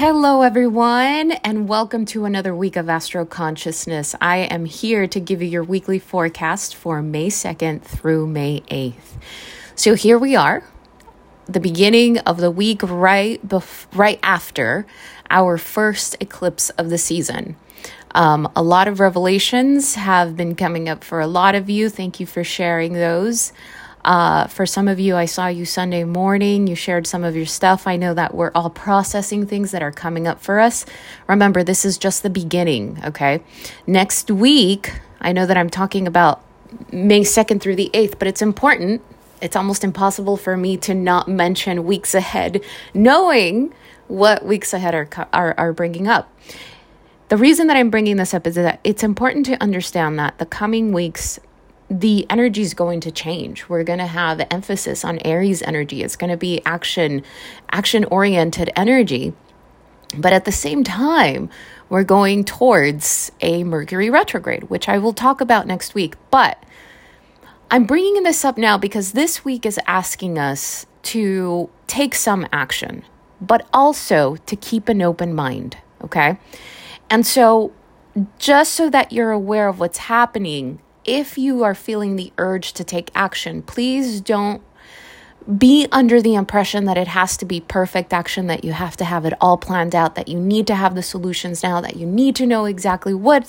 Hello, everyone, and welcome to another week of Astro Consciousness. I am here to give you your weekly forecast for May 2nd through May 8th. So here we are, the beginning of the week right after our first eclipse of the season. A lot of revelations have been coming up for a lot of you. Thank you for sharing those. For some of you, I saw you Sunday morning. You shared some of your stuff. I know that we're all processing things that are coming up for us. Remember, this is just the beginning, okay? Next week, I know that I'm talking about May 2nd through the 8th, but it's important. It's almost impossible for me to not mention weeks ahead, knowing what weeks ahead are bringing up. The reason that I'm bringing this up is that it's important to understand that the coming weeks, the energy is going to change. We're going to have emphasis on Aries energy. It's going to be action-oriented energy. But at the same time, we're going towards a Mercury retrograde, which I will talk about next week. But I'm bringing this up now because this week is asking us to take some action, but also to keep an open mind, okay? And so just so that you're aware of what's happening, if you are feeling the urge to take action, please don't be under the impression that it has to be perfect action, that you have to have it all planned out, that you need to have the solutions now, that you need to know exactly what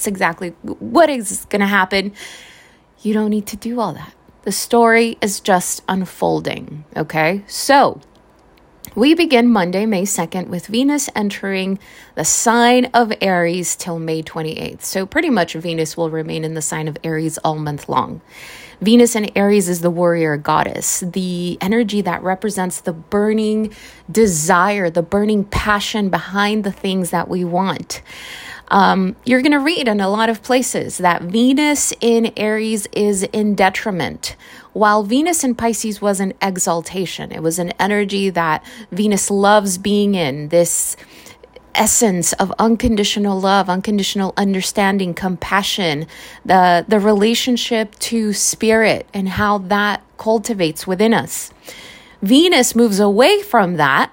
is going to happen. You don't need to do all that. The story is just unfolding, okay? So we begin Monday, May 2nd, with Venus entering the sign of Aries till May 28th. So pretty much Venus will remain in the sign of Aries all month long. Venus in Aries is the warrior goddess, the energy that represents the burning desire, the burning passion behind the things that we want. You're going to read in a lot of places that Venus in Aries is in detriment, while Venus in Pisces was an exaltation. It was an energy that Venus loves being in, this essence of unconditional love, unconditional understanding, compassion, the relationship to spirit and how that cultivates within us. Venus moves away from that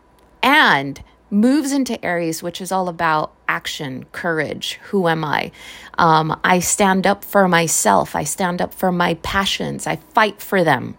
and moves into Aries, which is all about action, courage. Who am I? I stand up for myself. I stand up for my passions. I fight for them.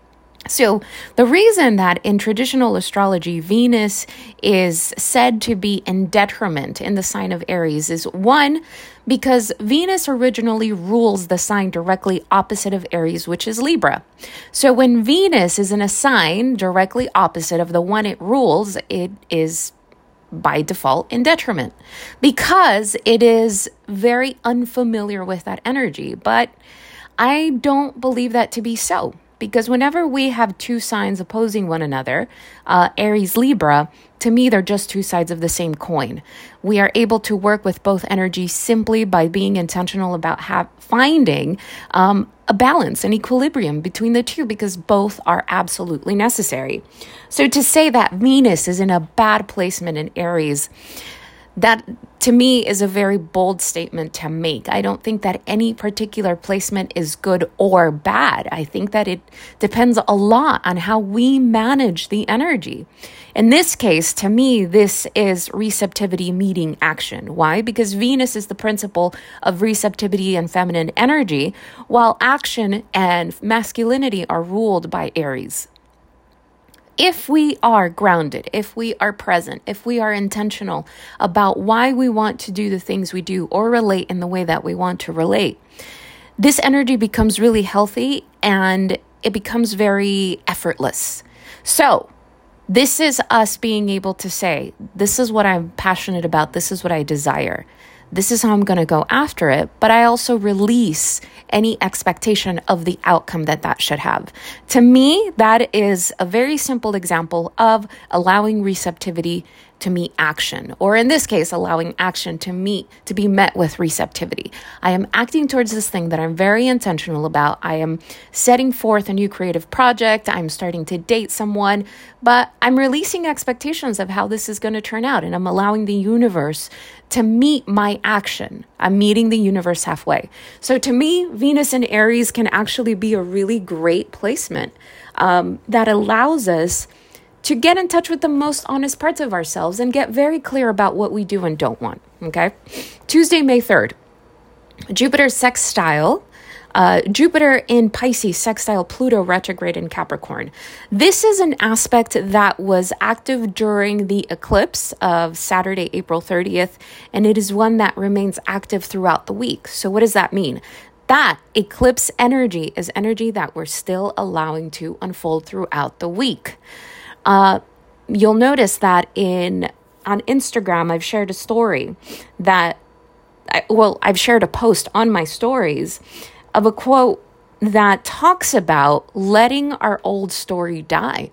So the reason that in traditional astrology, Venus is said to be in detriment in the sign of Aries is one, because Venus originally rules the sign directly opposite of Aries, which is Libra. So when Venus is in a sign directly opposite of the one it rules, it is by default in detriment because it is very unfamiliar with that energy. But I don't believe that to be so, because whenever we have two signs opposing one another, Aries, Libra, to me, they're just two sides of the same coin. We are able to work with both energies simply by being intentional about finding a balance, an equilibrium between the two, because both are absolutely necessary. So to say that Venus is in a bad placement in Aries, that to me is a very bold statement to make. I don't think that any particular placement is good or bad. I think that it depends a lot on how we manage the energy. In this case, to me, this is receptivity meeting action. Why? Because Venus is the principle of receptivity and feminine energy, while action and masculinity are ruled by Aries. If we are grounded, if we are present, if we are intentional about why we want to do the things we do or relate in the way that we want to relate, this energy becomes really healthy and it becomes very effortless. So this is us being able to say, this is what I'm passionate about. This is what I desire. This is how I'm going to go after it, but I also release any expectation of the outcome that should have. To me, that is a very simple example of allowing receptivity to meet action, or in this case, allowing action to be met with receptivity. I am acting towards this thing that I'm very intentional about. I am setting forth a new creative project. I'm starting to date someone, but I'm releasing expectations of how this is going to turn out, and I'm allowing the universe to meet my action. I'm meeting the universe halfway. So to me, Venus in Aries can actually be a really great placement that allows us to get in touch with the most honest parts of ourselves and get very clear about what we do and don't want, okay? Tuesday, May 3rd, Jupiter in Pisces sextile Pluto retrograde in Capricorn. This is an aspect that was active during the eclipse of Saturday, April 30th, and it is one that remains active throughout the week. So what does that mean? That eclipse energy is energy that we're still allowing to unfold throughout the week. You'll notice that on Instagram, I've shared a story I've shared a post on my stories of a quote that talks about letting our old story die.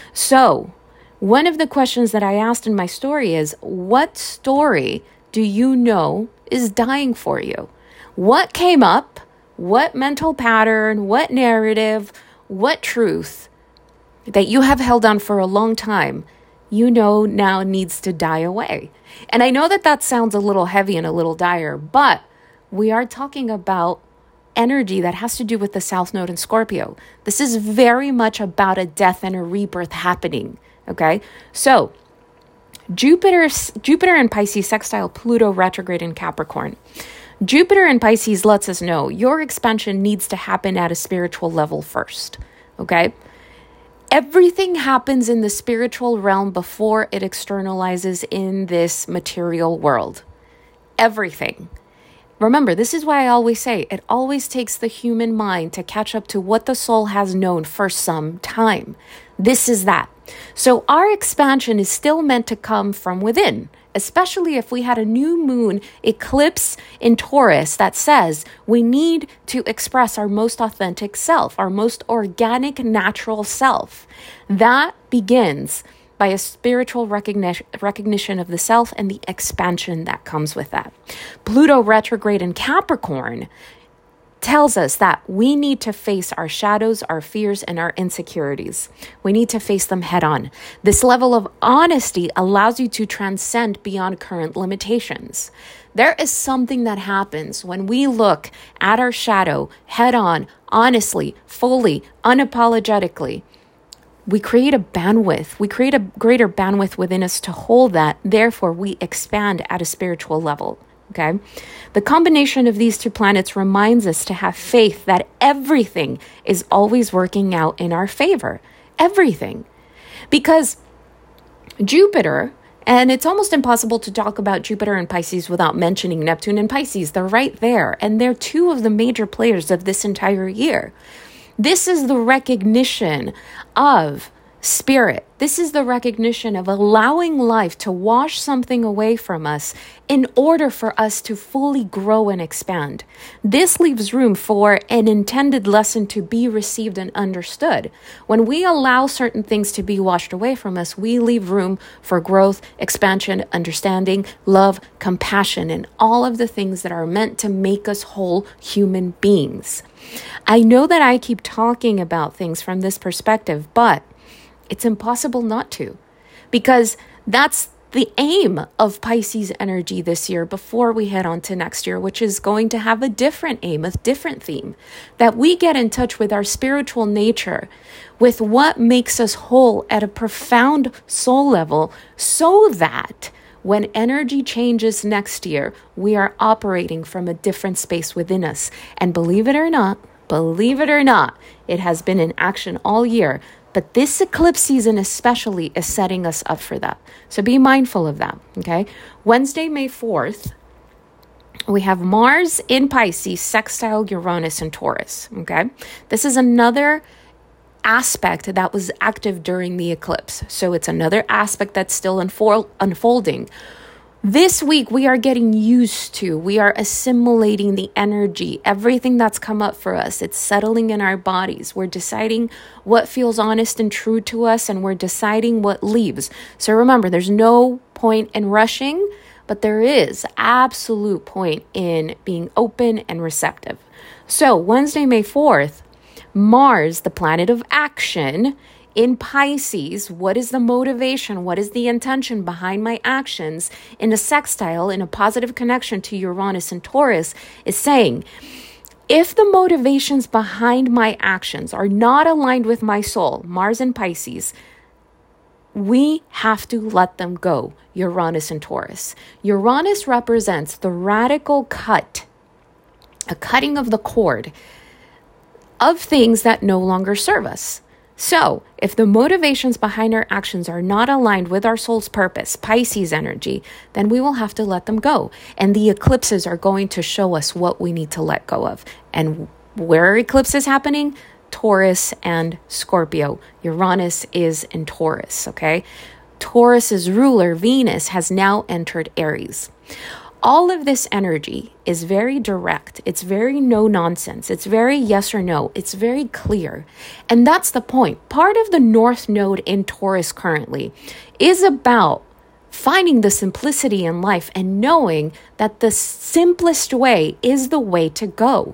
So one of the questions that I asked in my story is, what story do you know is dying for you? What came up? What mental pattern, what narrative, what truth that you have held on for a long time, you know now needs to die away? And I know that sounds a little heavy and a little dire, but we are talking about energy that has to do with the South Node in Scorpio. This is very much about a death and a rebirth happening, okay? So Jupiter in Pisces sextile Pluto retrograde in Capricorn. Jupiter in Pisces lets us know your expansion needs to happen at a spiritual level first, okay? Everything happens in the spiritual realm before it externalizes in this material world. Everything. Remember, this is why I always say it always takes the human mind to catch up to what the soul has known for some time. This is that. So our expansion is still meant to come from within, especially if we had a new moon eclipse in Taurus that says we need to express our most authentic self, our most organic, natural self. That begins by a spiritual recognition of the self and the expansion that comes with that. Pluto retrograde in Capricorn tells us that we need to face our shadows, our fears, and our insecurities. We need to face them head on. This level of honesty allows you to transcend beyond current limitations. There is something that happens when we look at our shadow head on, honestly, fully, unapologetically. We create a bandwidth. We create a greater bandwidth within us to hold that. Therefore, we expand at a spiritual level. Okay? The combination of these two planets reminds us to have faith that everything is always working out in our favor. Everything. Because Jupiter, and it's almost impossible to talk about Jupiter and Pisces without mentioning Neptune and Pisces. They're right there. And they're two of the major players of this entire year. This is the recognition of spirit. This is the recognition of allowing life to wash something away from us in order for us to fully grow and expand. This leaves room for an intended lesson to be received and understood. When we allow certain things to be washed away from us, we leave room for growth, expansion, understanding, love, compassion, and all of the things that are meant to make us whole human beings. I know that I keep talking about things from this perspective, but it's impossible not to, because that's the aim of Pisces energy this year before we head on to next year, which is going to have a different aim, a different theme, that we get in touch with our spiritual nature, with what makes us whole at a profound soul level, so that when energy changes next year, we are operating from a different space within us. And believe it or not, it has been in action all year. But this eclipse season especially is setting us up for that. So be mindful of that, okay? Wednesday, May 4th, we have Mars in Pisces, sextile Uranus in Taurus, okay? This is another aspect that was active during the eclipse. So it's another aspect that's still unfolding. This week, we are getting used to, we are assimilating the energy, everything that's come up for us. It's settling in our bodies. We're deciding what feels honest and true to us, and we're deciding what leaves. So remember, there's no point in rushing, but there is absolute point in being open and receptive. So Wednesday, May 4th, Mars, the planet of action, in Pisces, what is the motivation? What is the intention behind my actions? In a sextile, in a positive connection to Uranus and Taurus, is saying, if the motivations behind my actions are not aligned with my soul, Mars and Pisces, we have to let them go, Uranus and Taurus. Uranus represents the radical cut, a cutting of the cord of things that no longer serve us. So, if the motivations behind our actions are not aligned with our soul's purpose, Pisces energy, then we will have to let them go. And the eclipses are going to show us what we need to let go of. And where are eclipses happening? Taurus and Scorpio. Uranus is in Taurus, okay? Taurus's ruler, Venus, has now entered Aries. All of this energy is very direct. It's very no nonsense. It's very yes or no. It's very clear. And that's the point. Part of the North Node in Taurus currently is about finding the simplicity in life and knowing that the simplest way is the way to go.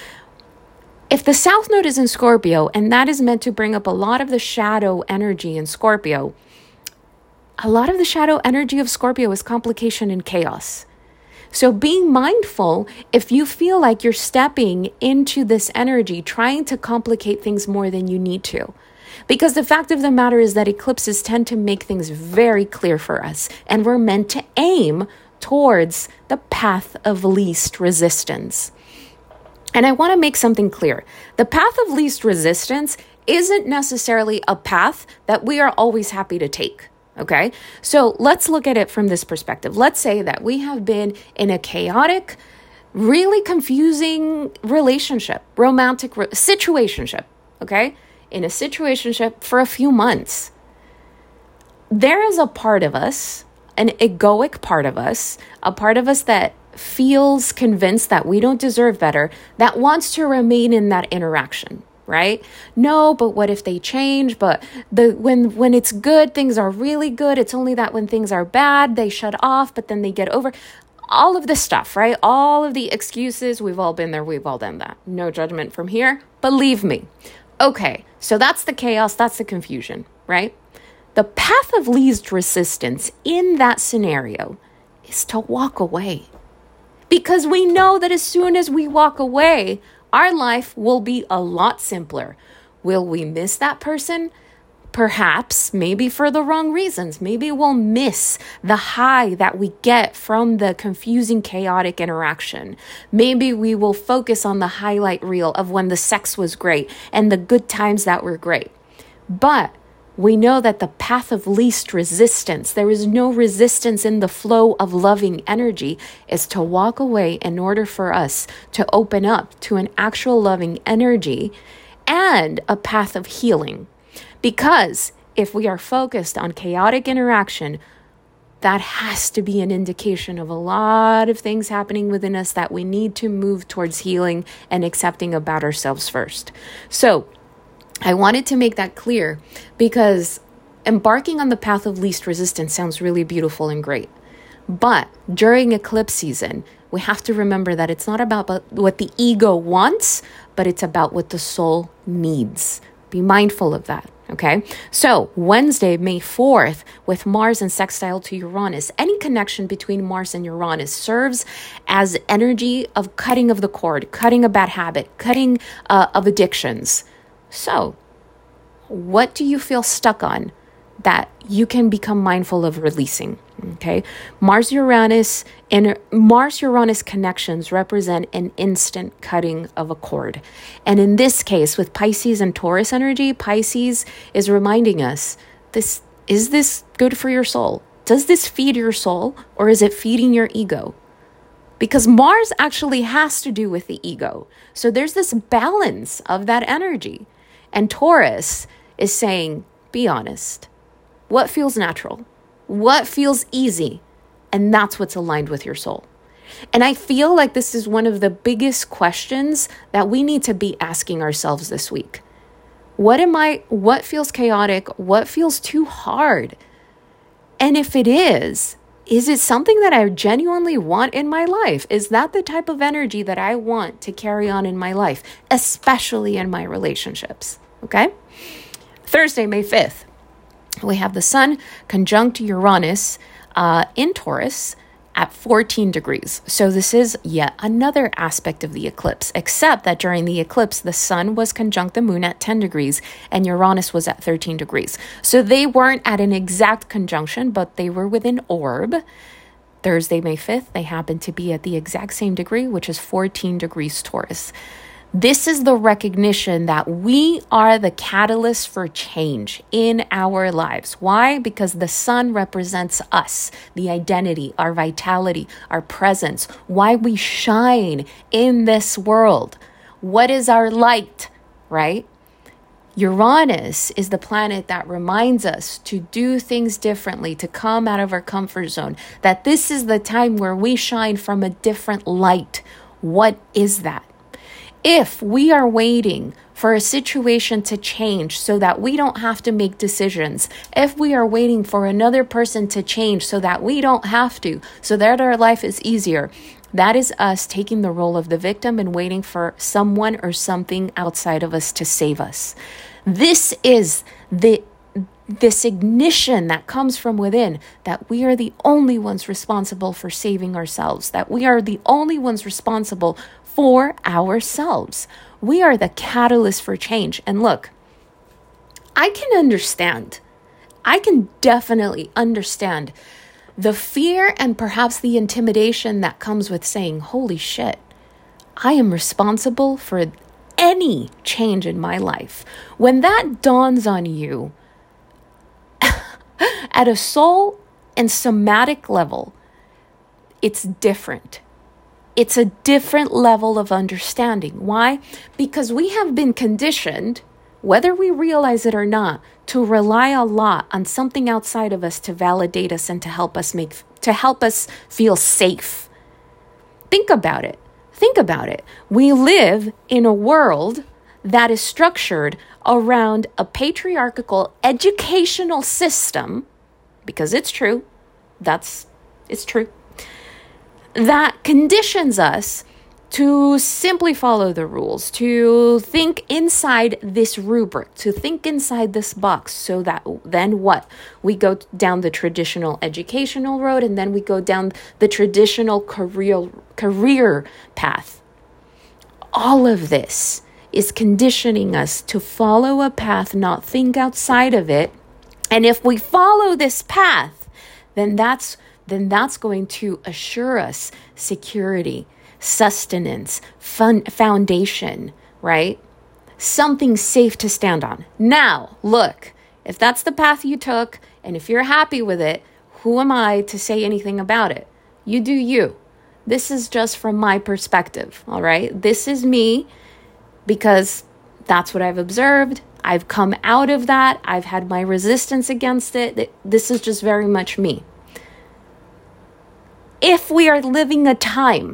If the South Node is in Scorpio, and that is meant to bring up a lot of the shadow energy in Scorpio, a lot of the shadow energy of Scorpio is complication and chaos. So being mindful if you feel like you're stepping into this energy, trying to complicate things more than you need to. Because the fact of the matter is that eclipses tend to make things very clear for us, and we're meant to aim towards the path of least resistance. And I want to make something clear. The path of least resistance isn't necessarily a path that we are always happy to take. Okay, so let's look at it from this perspective. Let's say that we have been in a chaotic, really confusing relationship, situationship, okay? In a situationship for a few months. There is a part of us, an egoic part of us, a part of us that feels convinced that we don't deserve better, that wants to remain in that interaction. Right? No, but what if they change? But when it's good, things are really good. It's only that when things are bad, they shut off, but then they get over. All of this stuff, right? All of the excuses, we've all been there, we've all done that. No judgment from here, believe me. Okay, so that's the chaos, that's the confusion, right? The path of least resistance in that scenario is to walk away. Because we know that as soon as we walk away, our life will be a lot simpler. Will we miss that person? Perhaps, maybe for the wrong reasons. Maybe we'll miss the high that we get from the confusing, chaotic interaction. Maybe we will focus on the highlight reel of when the sex was great and the good times that were great. But we know that the path of least resistance, there is no resistance in the flow of loving energy, is to walk away in order for us to open up to an actual loving energy and a path of healing. Because if we are focused on chaotic interaction, that has to be an indication of a lot of things happening within us that we need to move towards healing and accepting about ourselves first. So I wanted to make that clear because embarking on the path of least resistance sounds really beautiful and great. But during eclipse season, we have to remember that it's not about what the ego wants, but it's about what the soul needs. Be mindful of that, okay? So Wednesday, May 4th, with Mars in sextile to Uranus, any connection between Mars and Uranus serves as energy of cutting of the cord, cutting a bad habit, cutting of addictions. So, what do you feel stuck on that you can become mindful of releasing? Okay, Mars-Uranus connections represent an instant cutting of a cord. And in this case, with Pisces and Taurus energy, Pisces is reminding us, is this good for your soul? Does this feed your soul, or is it feeding your ego? Because Mars actually has to do with the ego. So there's this balance of that energy. And Taurus is saying, be honest. What feels natural? What feels easy? And that's what's aligned with your soul. And I feel like this is one of the biggest questions that we need to be asking ourselves this week. What feels chaotic? What feels too hard? And if it is it something that I genuinely want in my life? Is that the type of energy that I want to carry on in my life, especially in my relationships? Okay? Thursday, May 5th, we have the Sun conjunct Uranus in Taurus, at 14 degrees. So this is yet another aspect of the eclipse, except that during the eclipse, the sun was conjunct the moon at 10 degrees and Uranus was at 13 degrees. So they weren't at an exact conjunction, but they were within orb. Thursday, May 5th, they happened to be at the exact same degree, which is 14 degrees Taurus. This is the recognition that we are the catalyst for change in our lives. Why? Because the sun represents us, the identity, our vitality, our presence, why we shine in this world. What is our light, right? Uranus is the planet that reminds us to do things differently, to come out of our comfort zone, that this is the time where we shine from a different light. What is that? If we are waiting for a situation to change so that we don't have to make decisions, if we are waiting for another person to change so that we don't have to, so that our life is easier, that is us taking the role of the victim and waiting for someone or something outside of us to save us. This is this ignition that comes from within, that we are the only ones responsible for saving ourselves, that we are the only ones responsible for ourselves. We are the catalyst for change. And look, I can definitely understand the fear and perhaps the intimidation that comes with saying, holy shit, I am responsible for any change in my life. When that dawns on you at a soul and somatic level, it's different. It's a different level of understanding. Why? Because we have been conditioned, whether we realize it or not, to rely a lot on something outside of us to validate us and to help us feel safe. Think about it. We live in a world that is structured around a patriarchal educational system, because it's true. It's true. That conditions us to simply follow the rules, to think inside this rubric, to think inside this box, so that then what? We go down the traditional educational road, and then we go down the traditional career path. All of this is conditioning us to follow a path, not think outside of it. And if we follow this path, then that's going to assure us security, sustenance, foundation, right? Something safe to stand on. Now, look, if that's the path you took, and if you're happy with it, who am I to say anything about it? You do you. This is just from my perspective, all right? This is me, because that's what I've observed. I've come out of that. I've had my resistance against it. This is just very much me. If we are living a time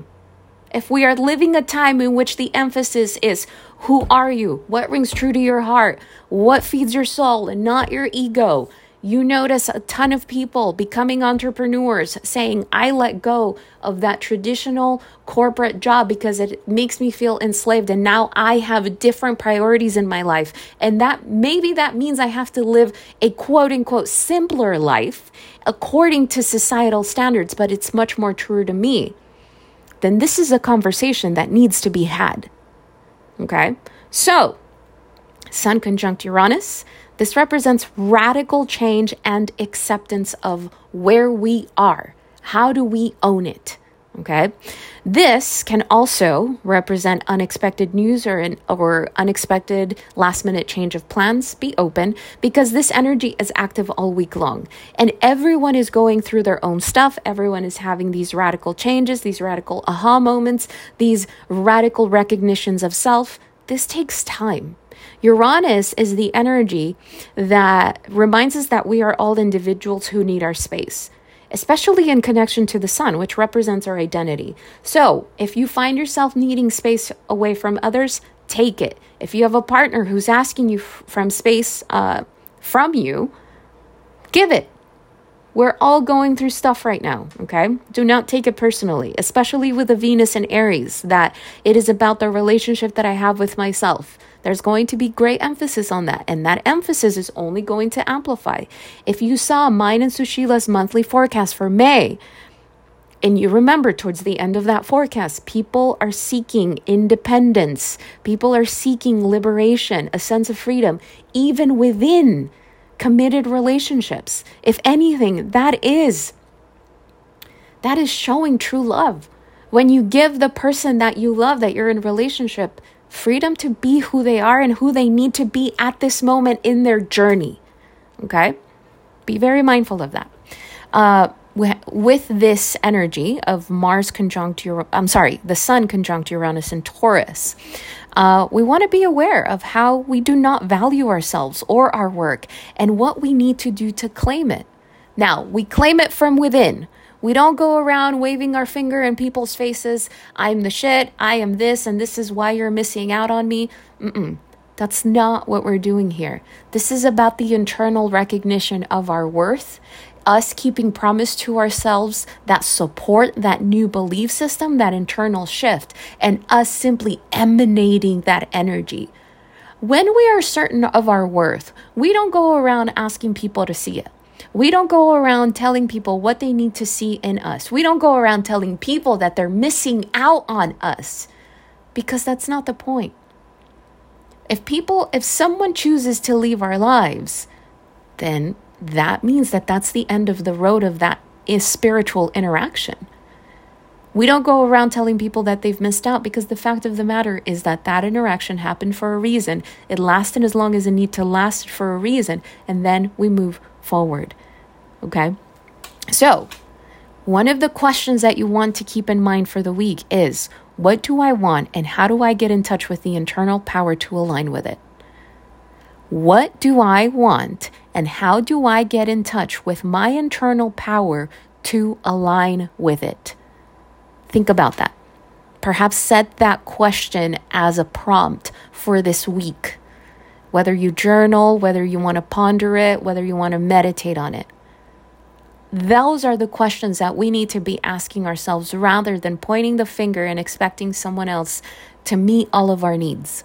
in which the emphasis is, who are you? What rings true to your heart? What feeds your soul and not your ego? You notice a ton of people becoming entrepreneurs saying, I let go of that traditional corporate job because it makes me feel enslaved, and now I have different priorities in my life. And that means I have to live a quote unquote simpler life according to societal standards, but it's much more true to me. Then this is a conversation that needs to be had. Okay? So, Sun conjunct Uranus. This represents radical change and acceptance of where we are. How do we own it? Okay. This can also represent unexpected news or unexpected last minute change of plans. Be open, because this energy is active all week long, and everyone is going through their own stuff. Everyone is having these radical changes, these radical aha moments, these radical recognitions of self. This takes time. Uranus is the energy that reminds us that we are all individuals who need our space, especially in connection to the sun, which represents our identity. So if you find yourself needing space away from others, take it. If you have a partner who's asking you from space from you, give it. We're all going through stuff right now, okay? Do not take it personally, especially with the Venus and Aries, that it is about the relationship that I have with myself. There's going to be great emphasis on that, and that emphasis is only going to amplify. If you saw mine and Sushila's monthly forecast for May, And you remember towards the end of that forecast, people are seeking independence. People are seeking liberation, a sense of freedom, even within committed relationships. If anything, that is showing true love. When you give the person that you love, that you're in a relationship, freedom to be who they are and who they need to be at this moment in their journey. Okay? Be very mindful of that. With this energy of the Sun conjunct Uranus in Taurus, we want to be aware of how we do not value ourselves or our work and what we need to do to claim it. Now, we claim it from within. We don't go around waving our finger in people's faces. I'm the shit. I am this, and this is why you're missing out on me. That's not what we're doing here. This is about the internal recognition of our worth, us keeping promise to ourselves that support that new belief system, that internal shift, and us simply emanating that energy. When we are certain of our worth, we don't go around asking people to see it. We don't go around telling people what they need to see in us. We don't go around telling people that they're missing out on us, because that's not the point. If someone chooses to leave our lives, then that means that that's the end of the road of that spiritual interaction. We don't go around telling people that they've missed out, because the fact of the matter is that interaction happened for a reason. It lasted as long as it needed to last for a reason, and then we move forward. Okay? So, one of the questions that you want to keep in mind for the week is, what do I want, and how do I get in touch with the internal power to align with it? What do I want, and how do I get in touch with my internal power to align with it? Think about that. Perhaps set that question as a prompt for this week. Whether you journal, whether you want to ponder it, whether you want to meditate on it. Those are the questions that we need to be asking ourselves, rather than pointing the finger and expecting someone else to meet all of our needs.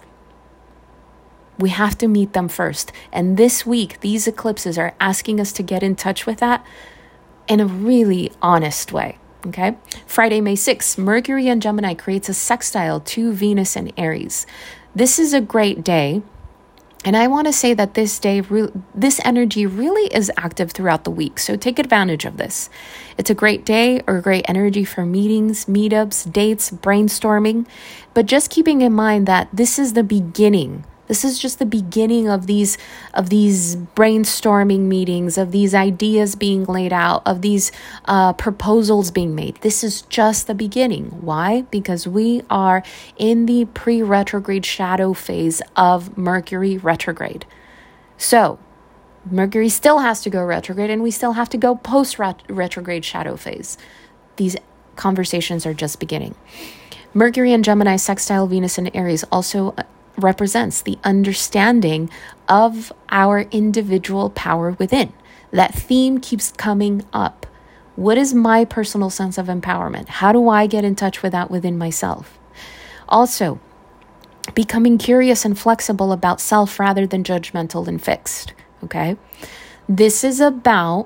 We have to meet them first. And this week, these eclipses are asking us to get in touch with that in a really honest way. Okay? Friday, May 6th, Mercury in Gemini creates a sextile to Venus in Aries. This is a great day. And I want to say that this energy really is active throughout the week. So take advantage of this. It's a great day or great energy for meetings, meetups, dates, brainstorming. But just keeping in mind that this is the beginning. This is just the beginning of these brainstorming meetings, of these ideas being laid out, of these proposals being made. This is just the beginning. Why? Because we are in the pre-retrograde shadow phase of Mercury retrograde. So Mercury still has to go retrograde, and we still have to go post-retrograde shadow phase. These conversations are just beginning. Mercury in Gemini sextile Venus in Aries also represents the understanding of our individual power within. That theme keeps coming up. What is my personal sense of empowerment? How do I get in touch with that within myself? Also, becoming curious and flexible about self rather than judgmental and fixed. Okay? This is about,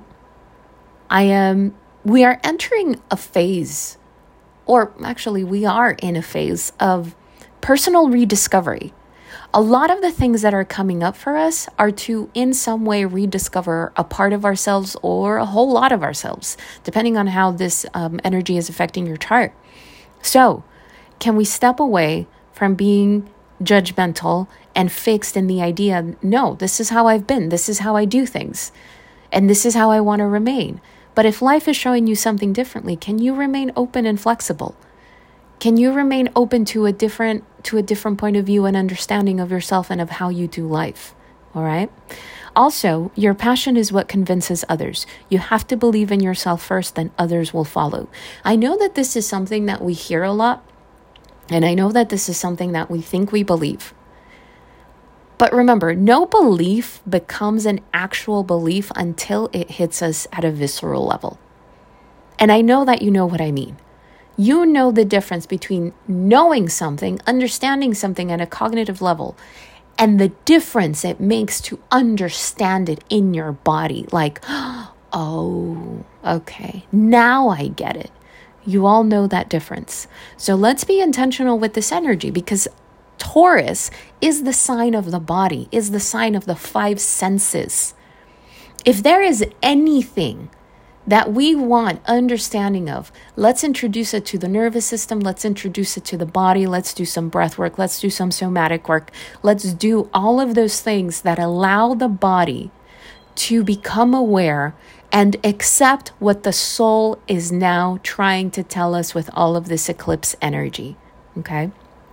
we are entering a phase, or actually we are in a phase of personal rediscovery. A lot of the things that are coming up for us are to, in some way, rediscover a part of ourselves or a whole lot of ourselves, depending on how this energy is affecting your chart. So, can we step away from being judgmental and fixed in the idea, no, this is how I've been, this is how I do things, and this is how I want to remain. But if life is showing you something differently, can you remain open and flexible? Can you remain open to a different point of view and understanding of yourself and of how you do life? All right. Also, your passion is what convinces others. You have to believe in yourself first, then others will follow. I know that this is something that we hear a lot, and I know that this is something that we think we believe. But remember, no belief becomes an actual belief until it hits us at a visceral level. And I know that you know what I mean. You know the difference between knowing something, understanding something at a cognitive level, and the difference it makes to understand it in your body. Like, oh, okay, now I get it. You all know that difference. So let's be intentional with this energy, because Taurus is the sign of the body, is the sign of the five senses. If there is anything that we want understanding of, let's introduce it to the nervous system. Let's introduce it to the body. Let's do some breath work. Let's do some somatic work. Let's do all of those things that allow the body to become aware and accept what the soul is now trying to tell us with all of this eclipse energy. Okay?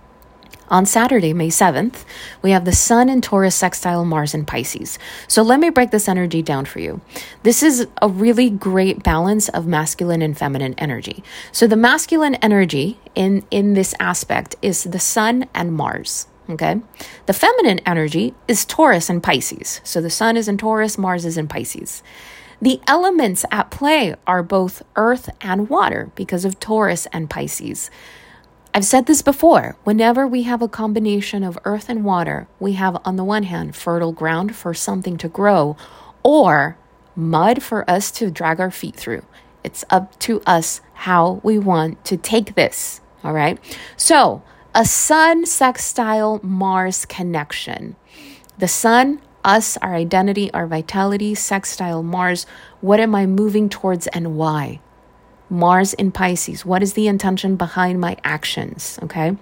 On Saturday, May 7th, we have the Sun in Taurus sextile Mars in Pisces. So let me break this energy down for you. This is a really great balance of masculine and feminine energy. So the masculine energy in this aspect is the Sun and Mars. Okay. The feminine energy is Taurus and Pisces. So the Sun is in Taurus, Mars is in Pisces. The elements at play are both earth and water because of Taurus and Pisces. I've said this before, whenever we have a combination of earth and water, we have on the one hand fertile ground for something to grow, or mud for us to drag our feet through. It's up to us how we want to take this, all right? So a Sun sextile Mars connection. The Sun, us, our identity, our vitality, sextile Mars. What am I moving towards and why? Mars in Pisces. What is the intention behind my actions? Okay.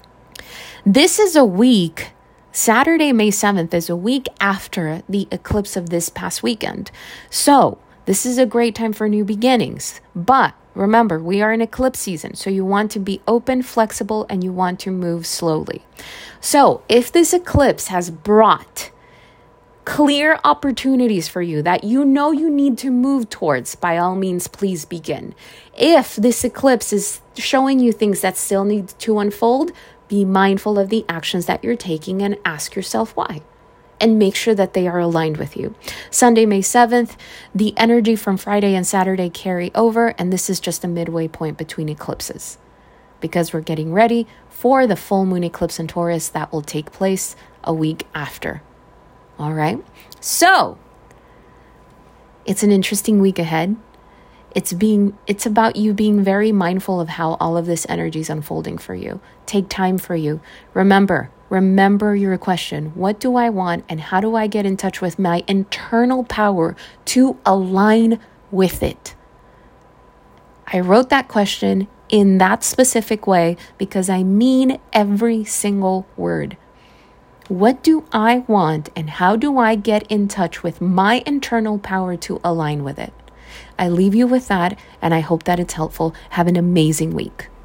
This is a week, Saturday, May 7th is a week after the eclipse of this past weekend. So this is a great time for new beginnings. But remember, we are in eclipse season. So you want to be open, flexible, and you want to move slowly. So if this eclipse has brought clear opportunities for you that you know you need to move towards, by all means, please begin. If this eclipse is showing you things that still need to unfold, be mindful of the actions that you're taking and ask yourself why. And make sure that they are aligned with you. Sunday, May 7th, the energy from Friday and Saturday carry over, and this is just a midway point between eclipses, because we're getting ready for the full moon eclipse in Taurus that will take place a week after. All right. So it's an interesting week ahead. It's about you being very mindful of how all of this energy is unfolding for you. Take time for you. Remember your question. What do I want, and how do I get in touch with my internal power to align with it? I wrote that question in that specific way because I mean every single word. What do I want, and how do I get in touch with my internal power to align with it? I leave you with that, and I hope that it's helpful. Have an amazing week.